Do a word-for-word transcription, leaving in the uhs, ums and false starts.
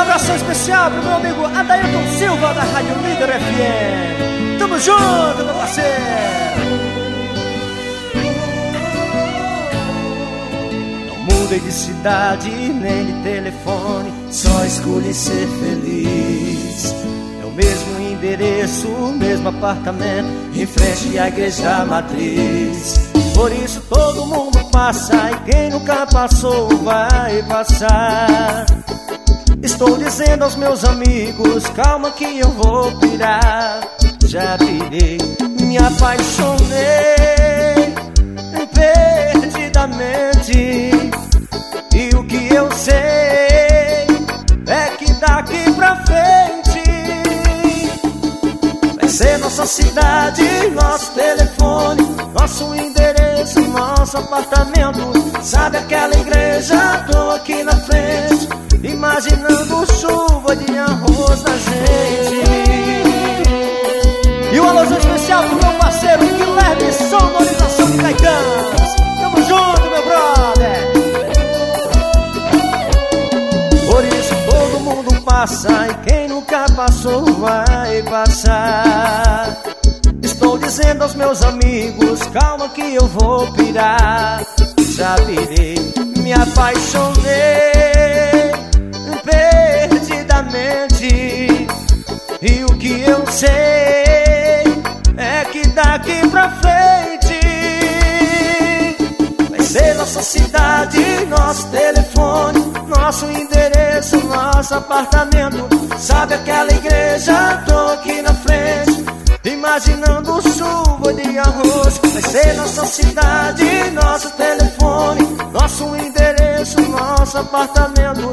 abração especial pro meu amigo Adailton Silva da Rádio Líder F M. Tamo junto, meu parceiro. Não mudei de cidade nem de telefone, só escolhi ser feliz. É o mesmo endereço, o mesmo apartamento, em frente à igreja matriz. Por isso todo mundo passa e quem nunca passou vai passar. Estou dizendo aos meus amigos, calma que eu vou pirar. Já pirei, me apaixonei perdidamente. E o que eu sei é que daqui pra frente vai ser nossa cidade, nosso telefone, nosso endereço, nosso apartamento. Sabe aquela igreja? Tô aqui na frente, imaginando chuva de arroz na gente. E um alôzão especial pro meu parceiro Guilherme, sonorização de Caetano. Tamo junto, meu brother. Por isso todo mundo passa e quem nunca passou vai passar. Estou dizendo aos meus amigos, calma que eu vou pirar. Já pirei, me apaixonei perdidamente. E o que eu sei é que daqui pra frente vai ser nossa cidade, nosso telefone, nosso endereço, nosso apartamento. Sabe aquela igreja? Tô aqui na frente, imaginando chuva de arroz. Vai ser nossa cidade, nosso telefone, nosso endereço, nosso apartamento.